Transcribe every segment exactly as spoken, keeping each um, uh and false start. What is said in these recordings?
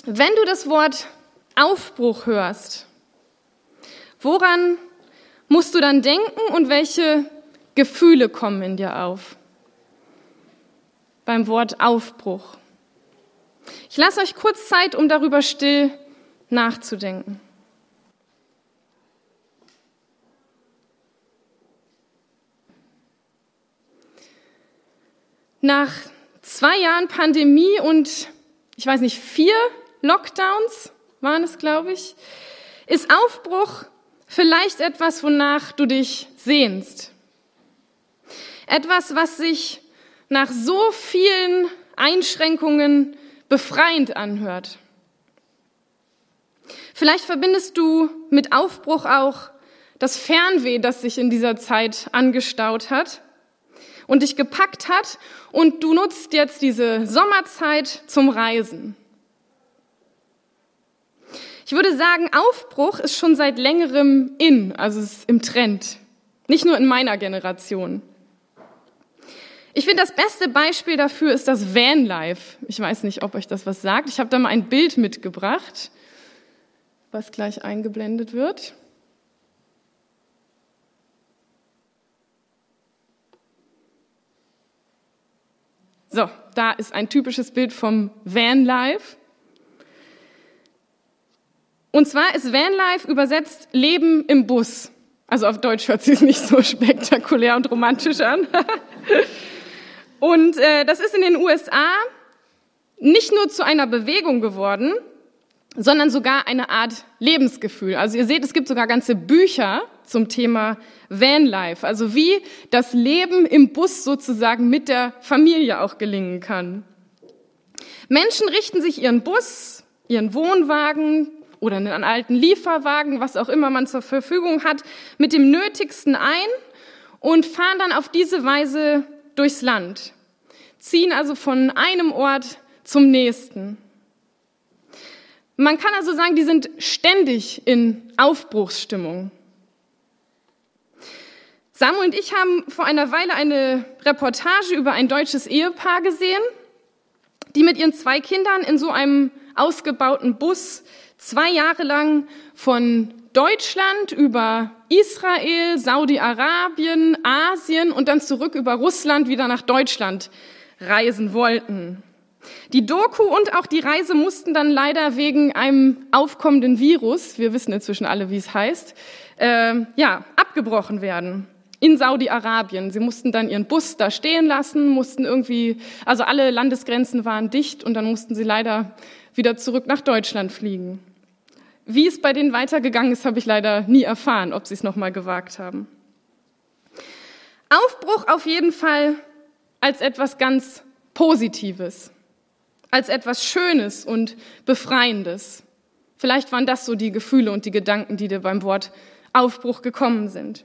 Wenn du das Wort Aufbruch hörst, woran musst du dann denken und welche Gefühle kommen in dir auf? Beim Wort Aufbruch. Ich lasse euch kurz Zeit, um darüber still nachzudenken. Nach zwei Jahren Pandemie und, ich weiß nicht, vier Lockdowns waren es, glaube ich, ist Aufbruch vielleicht etwas, wonach du dich sehnst. Etwas, was sich nach so vielen Einschränkungen befreiend anhört. Vielleicht verbindest du mit Aufbruch auch das Fernweh, das sich in dieser Zeit angestaut hat und dich gepackt hat, und du nutzt jetzt diese Sommerzeit zum Reisen. Ich würde sagen, Aufbruch ist schon seit längerem in, also es ist im Trend, nicht nur in meiner Generation. Ich finde, das beste Beispiel dafür ist das Vanlife. Ich weiß nicht, ob euch das was sagt. Ich habe da mal ein Bild mitgebracht, was gleich eingeblendet wird. So, da ist ein typisches Bild vom Vanlife. Und zwar ist Vanlife übersetzt Leben im Bus. Also auf Deutsch hört sich nicht so spektakulär und romantisch an. Und äh, das ist in den U S A nicht nur zu einer Bewegung geworden, sondern sogar eine Art Lebensgefühl. Also ihr seht, es gibt sogar ganze Bücher zum Thema Vanlife, also wie das Leben im Bus sozusagen mit der Familie auch gelingen kann. Menschen richten sich ihren Bus, ihren Wohnwagen oder einen alten Lieferwagen, was auch immer man zur Verfügung hat, mit dem Nötigsten ein und fahren dann auf diese Weise durchs Land, ziehen also von einem Ort zum nächsten. Man kann also sagen, die sind ständig in Aufbruchsstimmung. Samuel und ich haben vor einer Weile eine Reportage über ein deutsches Ehepaar gesehen, die mit ihren zwei Kindern in so einem ausgebauten Bus zwei Jahre lang von Deutschland über Israel, Saudi-Arabien, Asien und dann zurück über Russland wieder nach Deutschland reisen wollten. Die Doku und auch die Reise mussten dann leider wegen einem aufkommenden Virus, wir wissen inzwischen alle, wie es heißt, äh, ja, abgebrochen werden. In Saudi-Arabien. Sie mussten dann ihren Bus da stehen lassen, mussten irgendwie, also alle Landesgrenzen waren dicht und dann mussten sie leider wieder zurück nach Deutschland fliegen. Wie es bei denen weitergegangen ist, habe ich leider nie erfahren, ob sie es nochmal gewagt haben. Aufbruch auf jeden Fall als etwas ganz Positives, als etwas Schönes und Befreiendes. Vielleicht waren das so die Gefühle und die Gedanken, die dir beim Wort Aufbruch gekommen sind.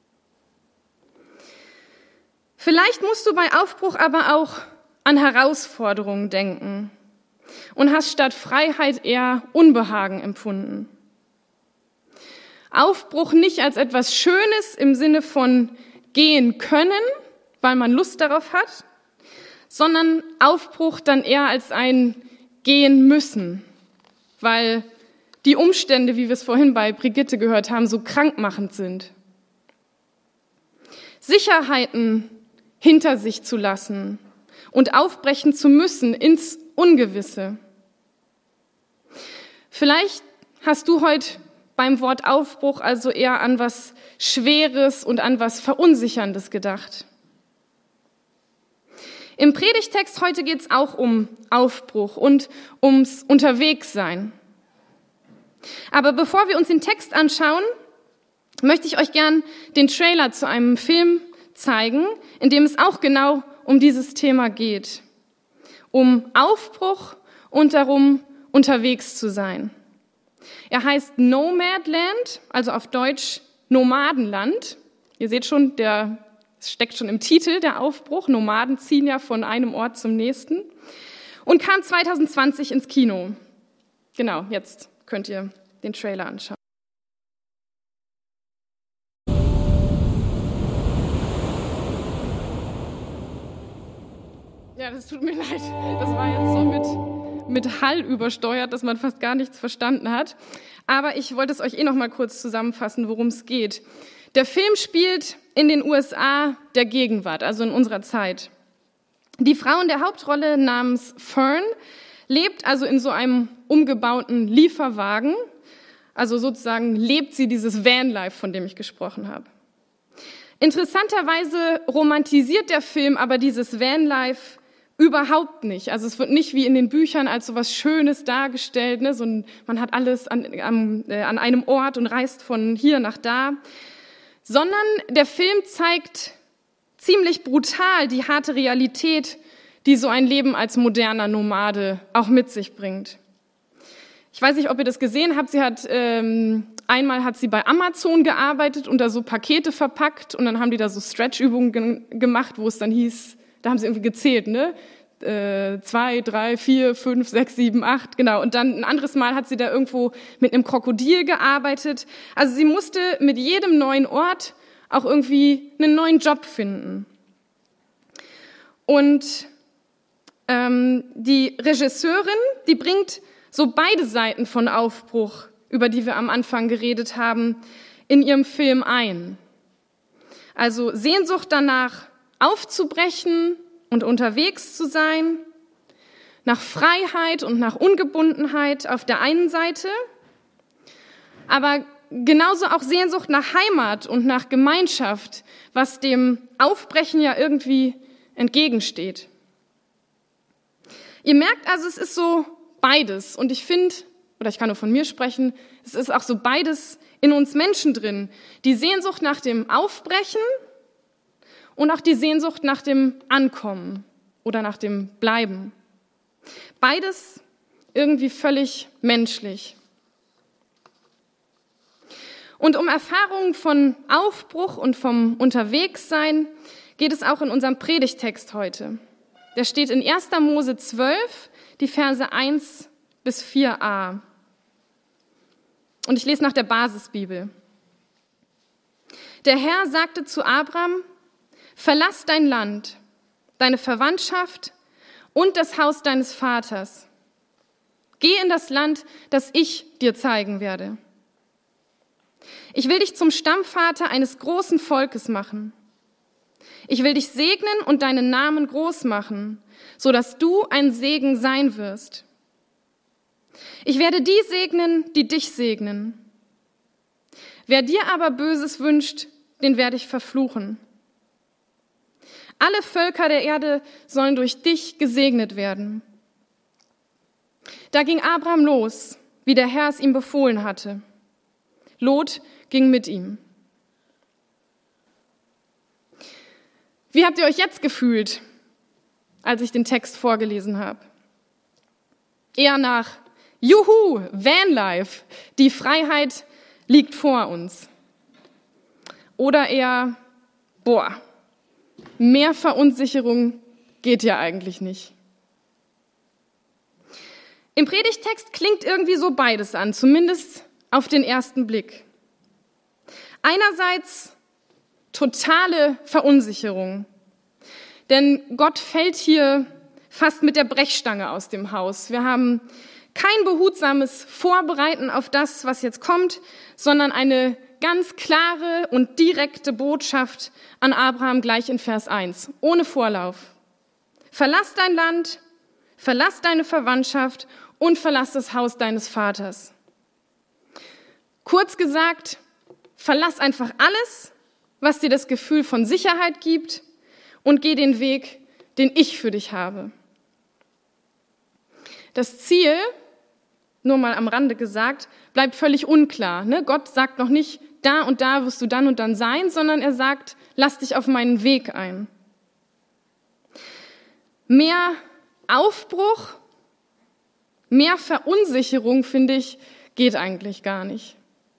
Vielleicht musst du bei Aufbruch aber auch an Herausforderungen denken und hast statt Freiheit eher Unbehagen empfunden. Aufbruch nicht als etwas Schönes im Sinne von gehen können, weil man Lust darauf hat, sondern Aufbruch dann eher als ein gehen müssen, weil die Umstände, wie wir es vorhin bei Brigitte gehört haben, so krankmachend sind. Sicherheiten hinter sich zu lassen und aufbrechen zu müssen ins Ungewisse. Vielleicht hast du heute beim Wort Aufbruch also eher an was Schweres und an was Verunsicherndes gedacht. Im Predigtext heute geht es auch um Aufbruch und ums Unterwegssein. Aber bevor wir uns den Text anschauen, möchte ich euch gern den Trailer zu einem Film zeigen, in dem es auch genau um dieses Thema geht. Um Aufbruch und darum, unterwegs zu sein. Er heißt Nomadland, also auf Deutsch Nomadenland. Ihr seht schon, der es steckt schon im Titel, der Aufbruch. Nomaden ziehen ja von einem Ort zum nächsten. Und kam zwanzig zwanzig ins Kino. Genau, jetzt könnt ihr den Trailer anschauen. Ja, das tut mir leid. Das war jetzt so mit mit Hall übersteuert, dass man fast gar nichts verstanden hat. Aber ich wollte es euch eh noch mal kurz zusammenfassen, worum es geht. Der Film spielt in den U S A der Gegenwart, also in unserer Zeit. Die Frau in der Hauptrolle namens Fern lebt also in so einem umgebauten Lieferwagen. Also sozusagen lebt sie dieses Vanlife, von dem ich gesprochen habe. Interessanterweise romantisiert der Film aber dieses Vanlife überhaupt nicht. Also es wird nicht wie in den Büchern als so was Schönes dargestellt. Ne? So ein, man hat alles an, an, äh, an einem Ort und reist von hier nach da. Sondern der Film zeigt ziemlich brutal die harte Realität, die so ein Leben als moderner Nomade auch mit sich bringt. Ich weiß nicht, ob ihr das gesehen habt. Sie hat ähm, einmal hat sie bei Amazon gearbeitet und da so Pakete verpackt und dann haben die da so Stretch-Übungen ge- gemacht, wo es dann hieß, da haben sie irgendwie gezählt, ne? Äh, zwei, drei, vier, fünf, sechs, sieben, acht, genau. Und dann ein anderes Mal hat sie da irgendwo mit einem Krokodil gearbeitet. Also sie musste mit jedem neuen Ort auch irgendwie einen neuen Job finden. Und ähm, die Regisseurin, die bringt so beide Seiten von Aufbruch, über die wir am Anfang geredet haben, in ihrem Film ein. Also Sehnsucht danach, aufzubrechen und unterwegs zu sein, nach Freiheit und nach Ungebundenheit auf der einen Seite, aber genauso auch Sehnsucht nach Heimat und nach Gemeinschaft, was dem Aufbrechen ja irgendwie entgegensteht. Ihr merkt also, es ist so beides. Und ich finde, oder ich kann nur von mir sprechen, es ist auch so beides in uns Menschen drin. Die Sehnsucht nach dem Aufbrechen und auch die Sehnsucht nach dem Ankommen oder nach dem Bleiben. Beides irgendwie völlig menschlich. Und um Erfahrungen von Aufbruch und vom Unterwegssein geht es auch in unserem Predigtext heute. Der steht in erster Mose zwölf, die Verse eins bis vier a. Und ich lese nach der Basisbibel. Der Herr sagte zu Abram: Verlass dein Land, deine Verwandtschaft und das Haus deines Vaters. Geh in das Land, das ich dir zeigen werde. Ich will dich zum Stammvater eines großen Volkes machen. Ich will dich segnen und deinen Namen groß machen, so dass du ein Segen sein wirst. Ich werde die segnen, die dich segnen. Wer dir aber Böses wünscht, den werde ich verfluchen. Alle Völker der Erde sollen durch dich gesegnet werden. Da ging Abraham los, wie der Herr es ihm befohlen hatte. Lot ging mit ihm. Wie habt ihr euch jetzt gefühlt, als ich den Text vorgelesen habe? Eher nach Juhu, Vanlife, die Freiheit liegt vor uns. Oder eher, boah, mehr Verunsicherung geht ja eigentlich nicht. Im Predigtext klingt irgendwie so beides an, zumindest auf den ersten Blick. Einerseits totale Verunsicherung, denn Gott fällt hier fast mit der Brechstange aus dem Haus. Wir haben kein behutsames Vorbereiten auf das, was jetzt kommt, sondern eine ganz klare und direkte Botschaft an Abraham gleich in Vers eins, ohne Vorlauf. Verlass dein Land, verlass deine Verwandtschaft und verlass das Haus deines Vaters. Kurz gesagt, verlass einfach alles, was dir das Gefühl von Sicherheit gibt, und geh den Weg, den ich für dich habe. Das Ziel, nur mal am Rande gesagt, bleibt völlig unklar. Ne? Gott sagt noch nicht, da und da wirst du dann und dann sein, sondern er sagt, lass dich auf meinen Weg ein. Mehr Aufbruch, mehr Verunsicherung, finde ich, geht eigentlich gar nicht.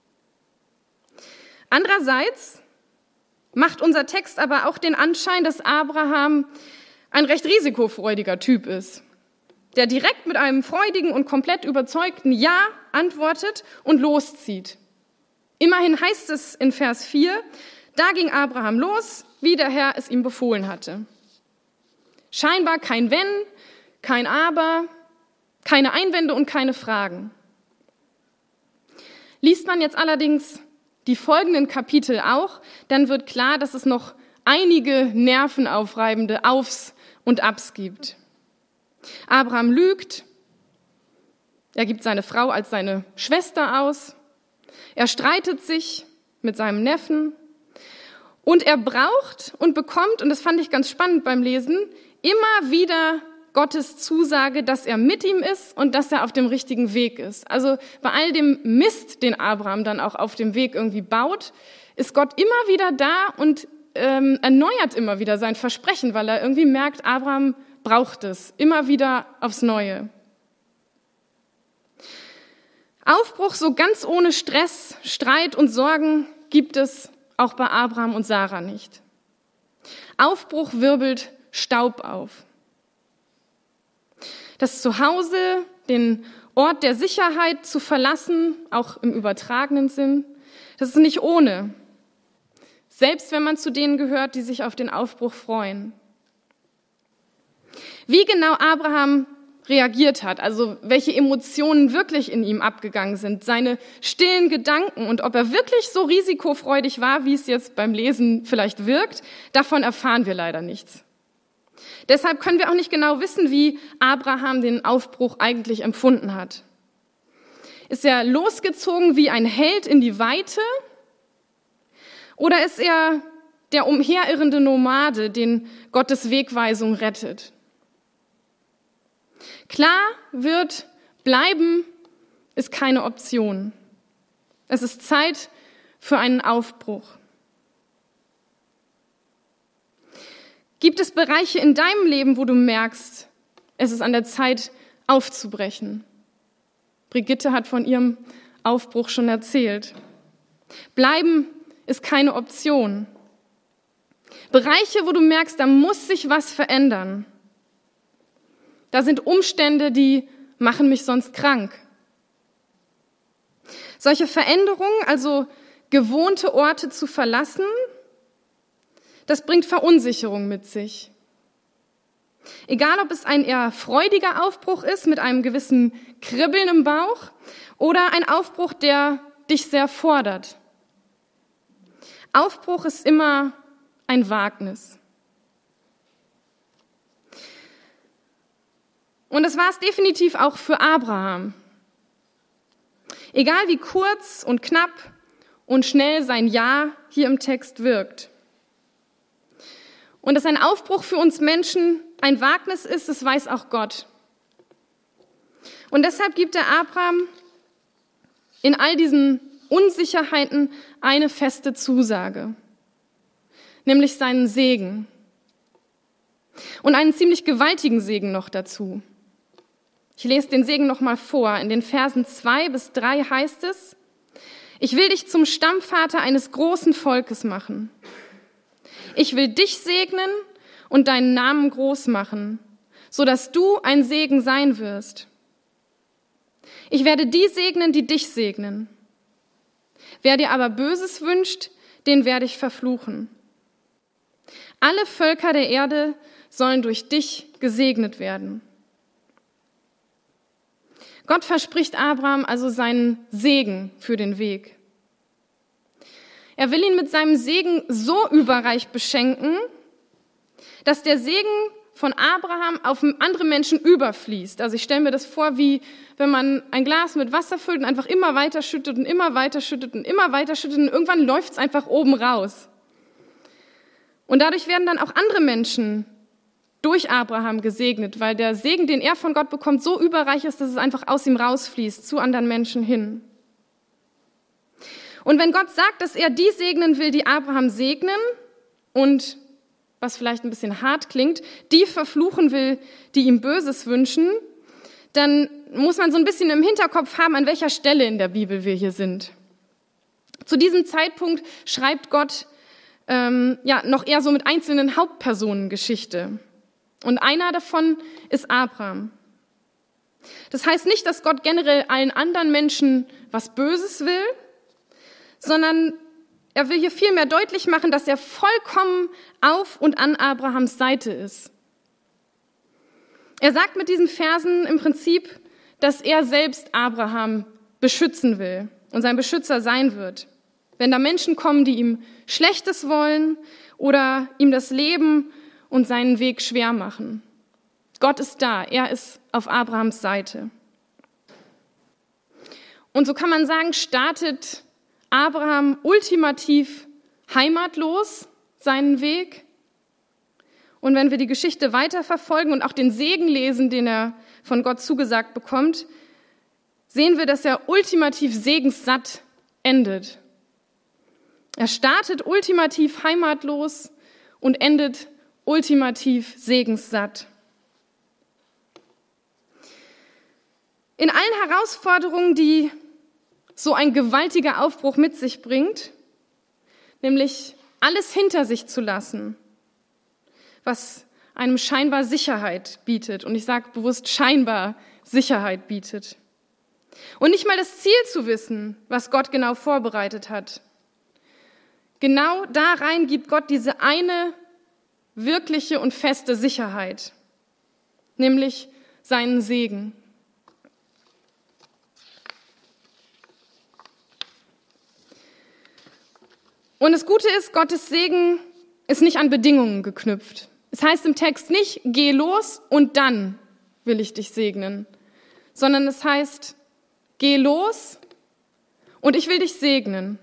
Andererseits macht unser Text aber auch den Anschein, dass Abraham ein recht risikofreudiger Typ ist, der direkt mit einem freudigen und komplett überzeugten Ja antwortet und loszieht. Immerhin heißt es in Vers vier, da ging Abraham los, wie der Herr es ihm befohlen hatte. Scheinbar kein Wenn, kein Aber, keine Einwände und keine Fragen. Liest man jetzt allerdings die folgenden Kapitel auch, dann wird klar, dass es noch einige nervenaufreibende Aufs und Abs gibt. Abraham lügt, er gibt seine Frau als seine Schwester aus, er streitet sich mit seinem Neffen und er braucht und bekommt, und das fand ich ganz spannend beim Lesen, immer wieder Gottes Zusage, dass er mit ihm ist und dass er auf dem richtigen Weg ist. Also bei all dem Mist, den Abraham dann auch auf dem Weg irgendwie baut, ist Gott immer wieder da und ähm, erneuert immer wieder sein Versprechen, weil er irgendwie merkt, Abraham braucht es, immer wieder aufs Neue. Aufbruch so ganz ohne Stress, Streit und Sorgen gibt es auch bei Abraham und Sarah nicht. Aufbruch wirbelt Staub auf. Das Zuhause, den Ort der Sicherheit zu verlassen, auch im übertragenen Sinn, das ist nicht ohne. Selbst wenn man zu denen gehört, die sich auf den Aufbruch freuen. Wie genau Abraham reagiert hat, also welche Emotionen wirklich in ihm abgegangen sind, seine stillen Gedanken und ob er wirklich so risikofreudig war, wie es jetzt beim Lesen vielleicht wirkt, davon erfahren wir leider nichts. Deshalb können wir auch nicht genau wissen, wie Abraham den Aufbruch eigentlich empfunden hat. Ist er losgezogen wie ein Held in die Weite? Oder ist er der umherirrende Nomade, den Gottes Wegweisung rettet? Klar wird, bleiben ist keine Option. Es ist Zeit für einen Aufbruch. Gibt es Bereiche in deinem Leben, wo du merkst, es ist an der Zeit, aufzubrechen? Brigitte hat von ihrem Aufbruch schon erzählt. Bleiben ist keine Option. Bereiche, wo du merkst, da muss sich was verändern. Da sind Umstände, die machen mich sonst krank. Solche Veränderungen, also gewohnte Orte zu verlassen, das bringt Verunsicherung mit sich. Egal, ob es ein eher freudiger Aufbruch ist, mit einem gewissen Kribbeln im Bauch, oder ein Aufbruch, der dich sehr fordert. Aufbruch ist immer ein Wagnis. Und das war es definitiv auch für Abraham. Egal wie kurz und knapp und schnell sein Ja hier im Text wirkt. Und dass ein Aufbruch für uns Menschen ein Wagnis ist, das weiß auch Gott. Und deshalb gibt der Abraham in all diesen Unsicherheiten eine feste Zusage, nämlich seinen Segen. Und einen ziemlich gewaltigen Segen noch dazu. Ich lese den Segen noch mal vor. In den Versen zwei bis drei heißt es: Ich will dich zum Stammvater eines großen Volkes machen. Ich will dich segnen und deinen Namen groß machen, so dass du ein Segen sein wirst. Ich werde die segnen, die dich segnen. Wer dir aber Böses wünscht, den werde ich verfluchen. Alle Völker der Erde sollen durch dich gesegnet werden. Gott verspricht Abraham also seinen Segen für den Weg. Er will ihn mit seinem Segen so überreich beschenken, dass der Segen von Abraham auf andere Menschen überfließt. Also ich stelle mir das vor, wie wenn man ein Glas mit Wasser füllt und einfach immer weiter schüttet und immer weiter schüttet und immer weiter schüttet und irgendwann läuft es einfach oben raus. Und dadurch werden dann auch andere Menschen durch Abraham gesegnet, weil der Segen, den er von Gott bekommt, so überreich ist, dass es einfach aus ihm rausfließt, zu anderen Menschen hin. Und wenn Gott sagt, dass er die segnen will, die Abraham segnen und, was vielleicht ein bisschen hart klingt, die verfluchen will, die ihm Böses wünschen, dann muss man so ein bisschen im Hinterkopf haben, an welcher Stelle in der Bibel wir hier sind. Zu diesem Zeitpunkt schreibt Gott ähm, ja noch eher so mit einzelnen Hauptpersonen Geschichte. Und einer davon ist Abraham. Das heißt nicht, dass Gott generell allen anderen Menschen was Böses will, sondern er will hier vielmehr deutlich machen, dass er vollkommen auf und an Abrahams Seite ist. Er sagt mit diesen Versen im Prinzip, dass er selbst Abraham beschützen will und sein Beschützer sein wird. Wenn da Menschen kommen, die ihm Schlechtes wollen oder ihm das Leben und seinen Weg schwer machen. Gott ist da, er ist auf Abrahams Seite. Und so kann man sagen, startet Abraham ultimativ heimatlos seinen Weg. Und wenn wir die Geschichte weiterverfolgen und auch den Segen lesen, den er von Gott zugesagt bekommt, sehen wir, dass er ultimativ segenssatt endet. Er startet ultimativ heimatlos und endet ultimativ segenssatt. In allen Herausforderungen, die so ein gewaltiger Aufbruch mit sich bringt, nämlich alles hinter sich zu lassen, was einem scheinbar Sicherheit bietet, und ich sage bewusst scheinbar Sicherheit bietet, und nicht mal das Ziel zu wissen, was Gott genau vorbereitet hat. Genau da rein gibt Gott diese eine wirkliche und feste Sicherheit, nämlich seinen Segen. Und das Gute ist, Gottes Segen ist nicht an Bedingungen geknüpft. Es heißt im Text nicht, geh los und dann will ich dich segnen, sondern es heißt, geh los und ich will dich segnen.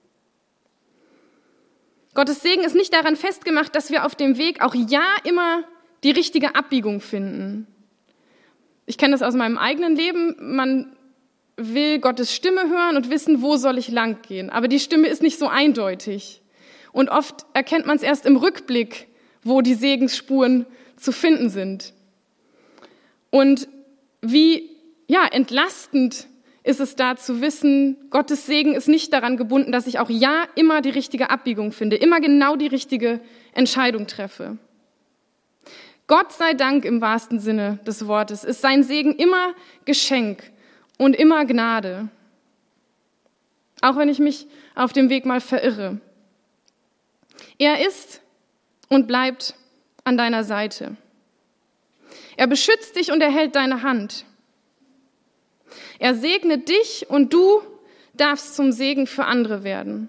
Gottes Segen ist nicht daran festgemacht, dass wir auf dem Weg auch ja immer die richtige Abbiegung finden. Ich kenne das aus meinem eigenen Leben. Man will Gottes Stimme hören und wissen, wo soll ich lang gehen. Aber die Stimme ist nicht so eindeutig. Und oft erkennt man es erst im Rückblick, wo die Segensspuren zu finden sind. Und wie ja, entlastend ist es da zu wissen, Gottes Segen ist nicht daran gebunden, dass ich auch ja immer die richtige Abbiegung finde, immer genau die richtige Entscheidung treffe. Gott sei Dank im wahrsten Sinne des Wortes ist sein Segen immer Geschenk und immer Gnade. Auch wenn ich mich auf dem Weg mal verirre. Er ist und bleibt an deiner Seite. Er beschützt dich und er hält deine Hand. Er segnet dich und du darfst zum Segen für andere werden.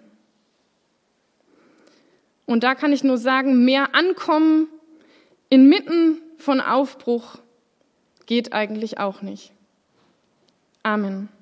Und da kann ich nur sagen, mehr Ankommen inmitten von Aufbruch geht eigentlich auch nicht. Amen.